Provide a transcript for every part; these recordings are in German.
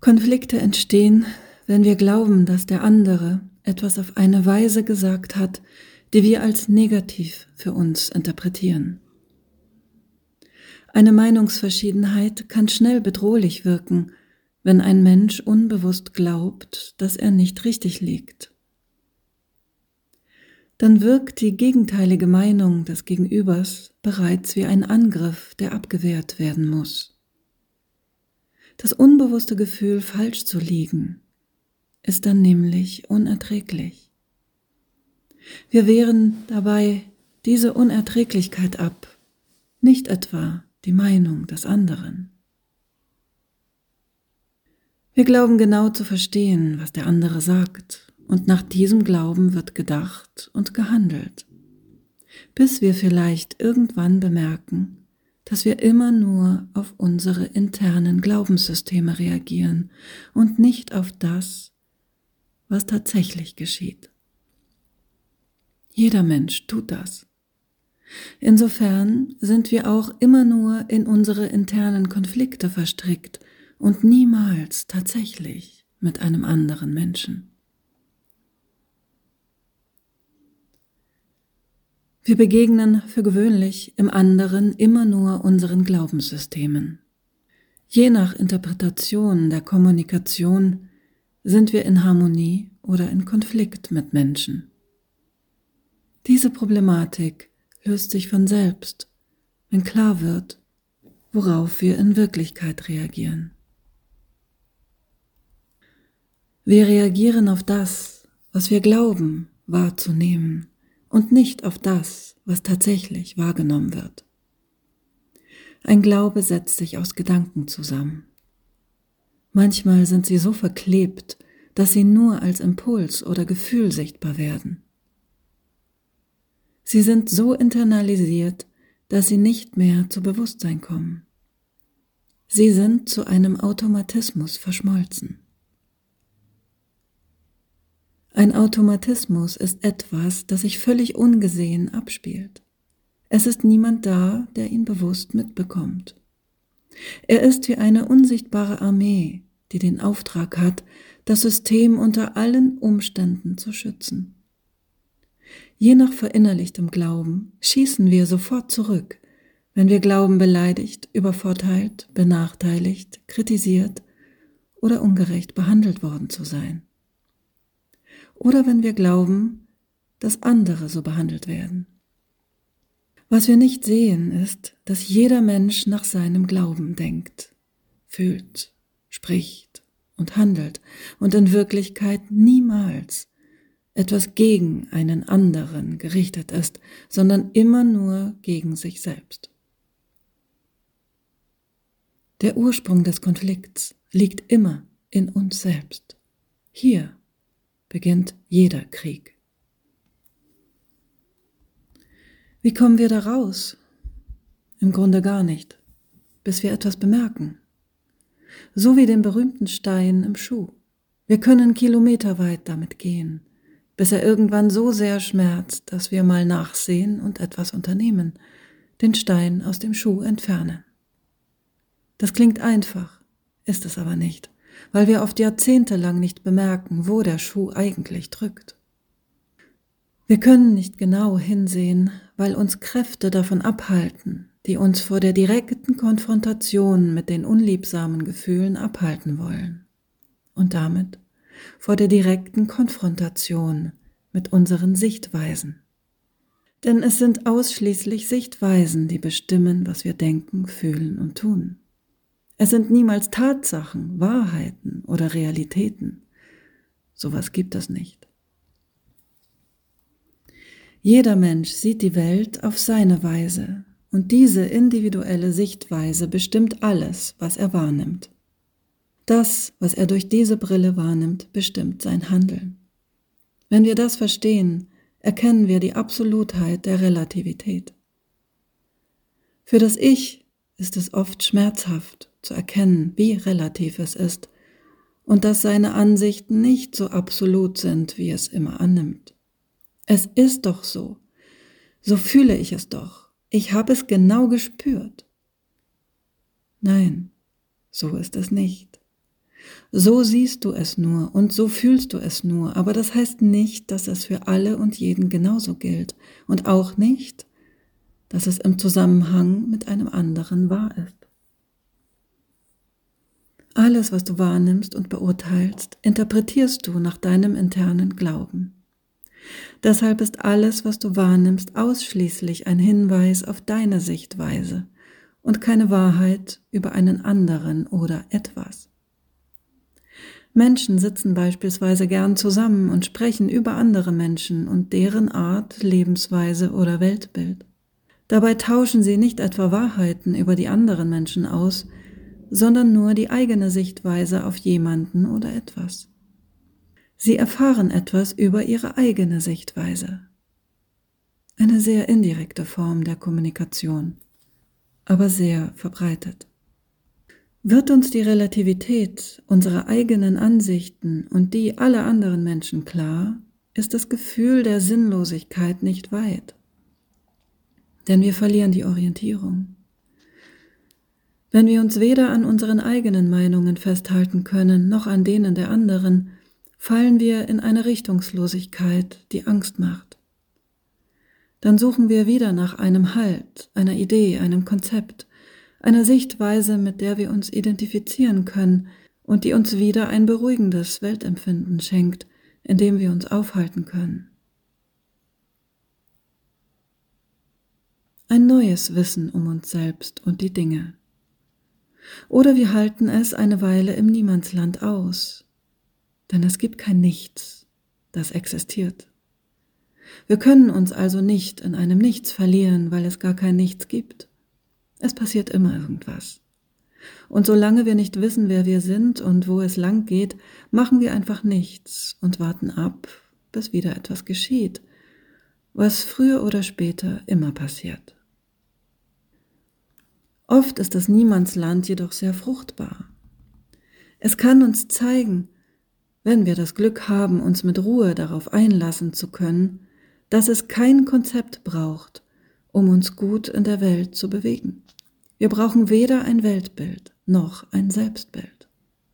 Konflikte entstehen, wenn wir glauben, dass der andere etwas auf eine Weise gesagt hat, die wir als negativ für uns interpretieren. Eine Meinungsverschiedenheit kann schnell bedrohlich wirken, wenn ein Mensch unbewusst glaubt, dass er nicht richtig liegt. Dann wirkt die gegenteilige Meinung des Gegenübers bereits wie ein Angriff, der abgewehrt werden muss. Das unbewusste Gefühl, falsch zu liegen, ist dann nämlich unerträglich. Wir wehren dabei diese Unerträglichkeit ab, nicht etwa die Meinung des anderen. Wir glauben genau zu verstehen, was der andere sagt, und nach diesem Glauben wird gedacht und gehandelt, bis wir vielleicht irgendwann bemerken, dass wir immer nur auf unsere internen Glaubenssysteme reagieren und nicht auf das, was tatsächlich geschieht. Jeder Mensch tut das. Insofern sind wir auch immer nur in unsere internen Konflikte verstrickt und niemals tatsächlich mit einem anderen Menschen. Wir begegnen für gewöhnlich im anderen immer nur unseren Glaubenssystemen. Je nach Interpretation der Kommunikation sind wir in Harmonie oder in Konflikt mit Menschen. Diese Problematik löst sich von selbst, wenn klar wird, worauf wir in Wirklichkeit reagieren. Wir reagieren auf das, was wir glauben wahrzunehmen, und nicht auf das, was tatsächlich wahrgenommen wird. Ein Glaube setzt sich aus Gedanken zusammen. Manchmal sind sie so verklebt, dass sie nur als Impuls oder Gefühl sichtbar werden. Sie sind so internalisiert, dass sie nicht mehr zu Bewusstsein kommen. Sie sind zu einem Automatismus verschmolzen. Ein Automatismus ist etwas, das sich völlig ungesehen abspielt. Es ist niemand da, der ihn bewusst mitbekommt. Er ist wie eine unsichtbare Armee, die den Auftrag hat, das System unter allen Umständen zu schützen. Je nach verinnerlichtem Glauben schießen wir sofort zurück, wenn wir glauben, beleidigt, übervorteilt, benachteiligt, kritisiert oder ungerecht behandelt worden zu sein. Oder wenn wir glauben, dass andere so behandelt werden. Was wir nicht sehen, ist, dass jeder Mensch nach seinem Glauben denkt, fühlt, spricht und handelt und in Wirklichkeit niemals etwas gegen einen anderen gerichtet ist, sondern immer nur gegen sich selbst. Der Ursprung des Konflikts liegt immer in uns selbst. Hier beginnt jeder Krieg. Wie kommen wir da raus? Im Grunde gar nicht, bis wir etwas bemerken. So wie den berühmten Stein im Schuh. Wir können kilometerweit damit gehen, bis er irgendwann so sehr schmerzt, dass wir mal nachsehen und etwas unternehmen, den Stein aus dem Schuh entfernen. Das klingt einfach, ist es aber nicht, weil wir oft jahrzehntelang nicht bemerken, wo der Schuh eigentlich drückt. Wir können nicht genau hinsehen, weil uns Kräfte davon abhalten, die uns vor der direkten Konfrontation mit den unliebsamen Gefühlen abhalten wollen und damit vor der direkten Konfrontation mit unseren Sichtweisen. Denn es sind ausschließlich Sichtweisen, die bestimmen, was wir denken, fühlen und tun. Es sind niemals Tatsachen, Wahrheiten oder Realitäten. Sowas gibt es nicht. Jeder Mensch sieht die Welt auf seine Weise und diese individuelle Sichtweise bestimmt alles, was er wahrnimmt. Das, was er durch diese Brille wahrnimmt, bestimmt sein Handeln. Wenn wir das verstehen, erkennen wir die Absolutheit der Relativität. Für das Ich ist es oft schmerzhaft zu erkennen, wie relativ es ist und dass seine Ansichten nicht so absolut sind, wie es immer annimmt. Es ist doch so. So fühle ich es doch. Ich habe es genau gespürt. Nein, so ist es nicht. So siehst du es nur und so fühlst du es nur, aber das heißt nicht, dass es für alle und jeden genauso gilt und auch nicht, dass es im Zusammenhang mit einem anderen wahr ist. Alles, was du wahrnimmst und beurteilst, interpretierst du nach deinem internen Glauben. Deshalb ist alles, was du wahrnimmst, ausschließlich ein Hinweis auf deine Sichtweise und keine Wahrheit über einen anderen oder etwas. Menschen sitzen beispielsweise gern zusammen und sprechen über andere Menschen und deren Art, Lebensweise oder Weltbild. Dabei tauschen sie nicht etwa Wahrheiten über die anderen Menschen aus, sondern nur die eigene Sichtweise auf jemanden oder etwas. Sie erfahren etwas über ihre eigene Sichtweise. Eine sehr indirekte Form der Kommunikation, aber sehr verbreitet. Wird uns die Relativität unserer eigenen Ansichten und die aller anderen Menschen klar, ist das Gefühl der Sinnlosigkeit nicht weit. Denn wir verlieren die Orientierung. Wenn wir uns weder an unseren eigenen Meinungen festhalten können, noch an denen der anderen, fallen wir in eine Richtungslosigkeit, die Angst macht. Dann suchen wir wieder nach einem Halt, einer Idee, einem Konzept, einer Sichtweise, mit der wir uns identifizieren können und die uns wieder ein beruhigendes Weltempfinden schenkt, in dem wir uns aufhalten können. Ein neues Wissen um uns selbst und die Dinge. Oder wir halten es eine Weile im Niemandsland aus, denn es gibt kein Nichts, das existiert. Wir können uns also nicht in einem Nichts verlieren, weil es gar kein Nichts gibt. Es passiert immer irgendwas. Und solange wir nicht wissen, wer wir sind und wo es lang geht, machen wir einfach nichts und warten ab, bis wieder etwas geschieht, was früher oder später immer passiert. Oft ist das Niemandsland jedoch sehr fruchtbar. Es kann uns zeigen, wenn wir das Glück haben, uns mit Ruhe darauf einlassen zu können, dass es kein Konzept braucht, um uns gut in der Welt zu bewegen. Wir brauchen weder ein Weltbild noch ein Selbstbild.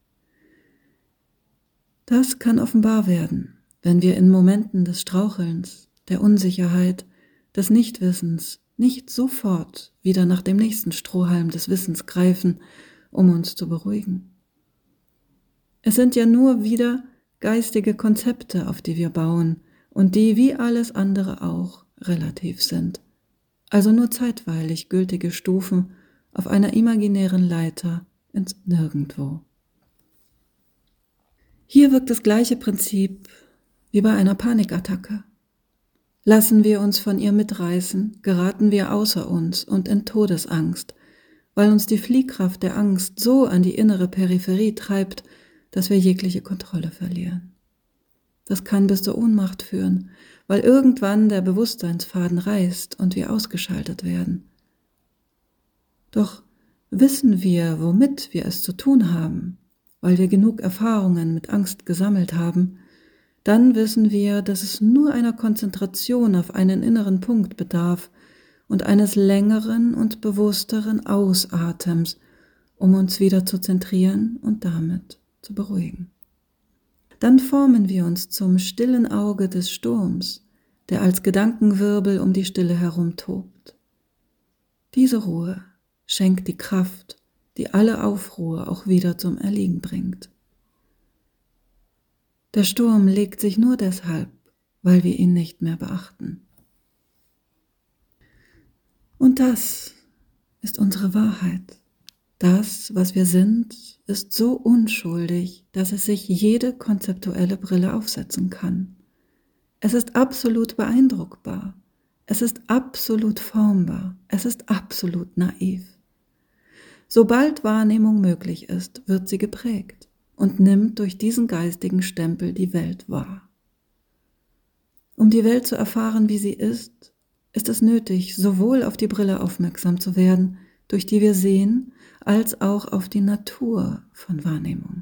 Das kann offenbar werden, wenn wir in Momenten des Strauchelns, der Unsicherheit, des Nichtwissens nicht sofort wieder nach dem nächsten Strohhalm des Wissens greifen, um uns zu beruhigen. Es sind ja nur wieder geistige Konzepte, auf die wir bauen und die, wie alles andere auch, relativ sind, also nur zeitweilig gültige Stufen auf einer imaginären Leiter ins Nirgendwo. Hier wirkt das gleiche Prinzip wie bei einer Panikattacke. Lassen wir uns von ihr mitreißen, geraten wir außer uns und in Todesangst, weil uns die Fliehkraft der Angst so an die innere Peripherie treibt, dass wir jegliche Kontrolle verlieren. Das kann bis zur Ohnmacht führen, weil irgendwann der Bewusstseinsfaden reißt und wir ausgeschaltet werden. Doch wissen wir, womit wir es zu tun haben, weil wir genug Erfahrungen mit Angst gesammelt haben, dann wissen wir, dass es nur einer Konzentration auf einen inneren Punkt bedarf und eines längeren und bewussteren Ausatems, um uns wieder zu zentrieren und damit zu beruhigen. Dann formen wir uns zum stillen Auge des Sturms, der als Gedankenwirbel um die Stille herum tobt. Diese Ruhe schenkt die Kraft, die alle Aufruhr auch wieder zum Erliegen bringt. Der Sturm legt sich nur deshalb, weil wir ihn nicht mehr beachten. Und das ist unsere Wahrheit. Das, was wir sind, ist so unschuldig, dass es sich jede konzeptuelle Brille aufsetzen kann. Es ist absolut beeindruckbar. Es ist absolut formbar. Es ist absolut naiv. Sobald Wahrnehmung möglich ist, wird sie geprägt und nimmt durch diesen geistigen Stempel die Welt wahr. Um die Welt zu erfahren, wie sie ist es nötig, sowohl auf die Brille aufmerksam zu werden, durch die wir sehen, als auch auf die Natur von Wahrnehmung.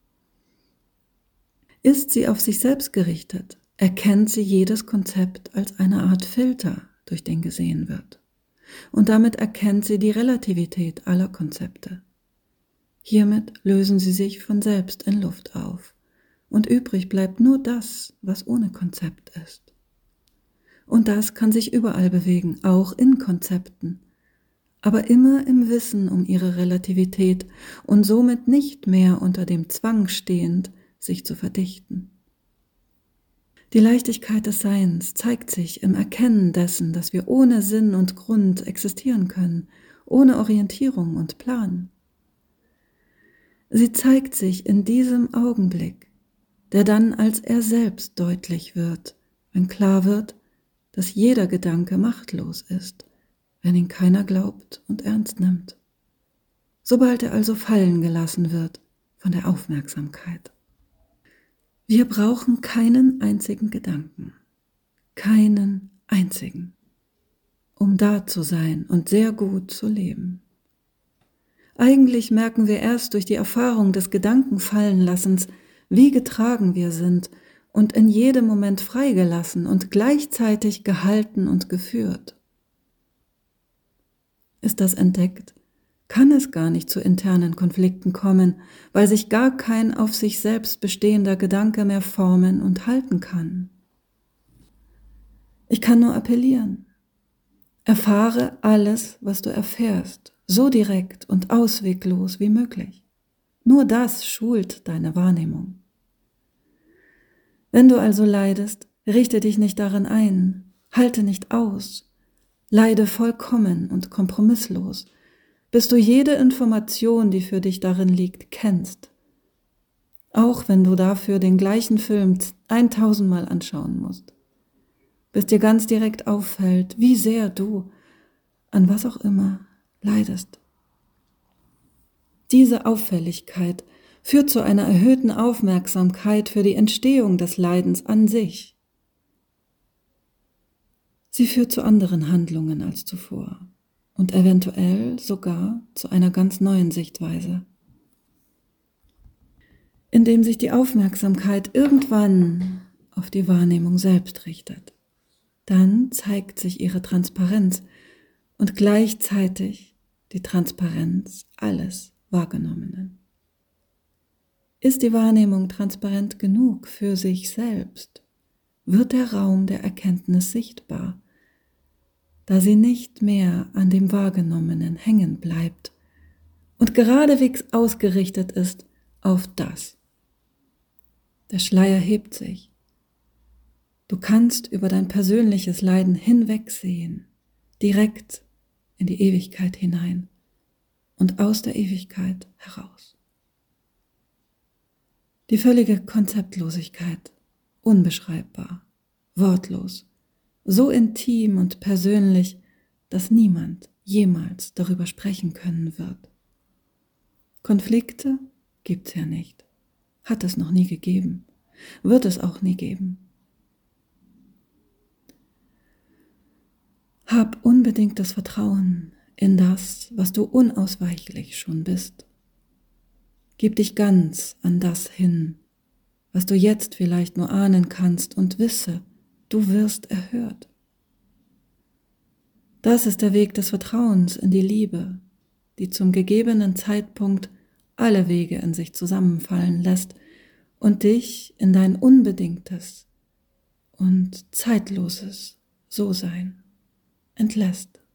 Ist sie auf sich selbst gerichtet, erkennt sie jedes Konzept als eine Art Filter, durch den gesehen wird. Und damit erkennt sie die Relativität aller Konzepte. Hiermit lösen sie sich von selbst in Luft auf, und übrig bleibt nur das, was ohne Konzept ist. Und das kann sich überall bewegen, auch in Konzepten, aber immer im Wissen um ihre Relativität und somit nicht mehr unter dem Zwang stehend, sich zu verdichten. Die Leichtigkeit des Seins zeigt sich im Erkennen dessen, dass wir ohne Sinn und Grund existieren können, ohne Orientierung und Plan. Sie zeigt sich in diesem Augenblick, der dann als er selbst deutlich wird, wenn klar wird, dass jeder Gedanke machtlos ist, wenn ihn keiner glaubt und ernst nimmt. Sobald er also fallen gelassen wird von der Aufmerksamkeit. Wir brauchen keinen einzigen Gedanken, keinen einzigen, um da zu sein und sehr gut zu leben. Eigentlich merken wir erst durch die Erfahrung des Gedankenfallenlassens, wie getragen wir sind und in jedem Moment freigelassen und gleichzeitig gehalten und geführt. Ist das entdeckt, kann es gar nicht zu internen Konflikten kommen, weil sich gar kein auf sich selbst bestehender Gedanke mehr formen und halten kann. Ich kann nur appellieren. Erfahre alles, was du erfährst, so direkt und ausweglos wie möglich. Nur das schult deine Wahrnehmung. Wenn du also leidest, richte dich nicht darin ein, halte nicht aus, leide vollkommen und kompromisslos, bis du jede Information, die für dich darin liegt, kennst. Auch wenn du dafür den gleichen Film 1000 Mal anschauen musst. Bis dir ganz direkt auffällt, wie sehr du, an was auch immer, leidest. Diese Auffälligkeit führt zu einer erhöhten Aufmerksamkeit für die Entstehung des Leidens an sich. Sie führt zu anderen Handlungen als zuvor und eventuell sogar zu einer ganz neuen Sichtweise. Indem sich die Aufmerksamkeit irgendwann auf die Wahrnehmung selbst richtet, dann zeigt sich ihre Transparenz und gleichzeitig die Transparenz alles Wahrgenommenen. Ist die Wahrnehmung transparent genug für sich selbst, wird der Raum der Erkenntnis sichtbar, da sie nicht mehr an dem Wahrgenommenen hängen bleibt und geradewegs ausgerichtet ist auf das. Der Schleier hebt sich. Du kannst über dein persönliches Leiden hinwegsehen, direkt in die Ewigkeit hinein und aus der Ewigkeit heraus. Die völlige Konzeptlosigkeit, unbeschreibbar, wortlos, so intim und persönlich, dass niemand jemals darüber sprechen können wird. Konflikte gibt's ja nicht, hat es noch nie gegeben, wird es auch nie geben. Hab unbedingtes Vertrauen in das, was du unausweichlich schon bist. Gib dich ganz an das hin, was du jetzt vielleicht nur ahnen kannst und wisse, du wirst erhört. Das ist der Weg des Vertrauens in die Liebe, die zum gegebenen Zeitpunkt alle Wege in sich zusammenfallen lässt und dich in dein unbedingtes und zeitloses So-Sein entlässt.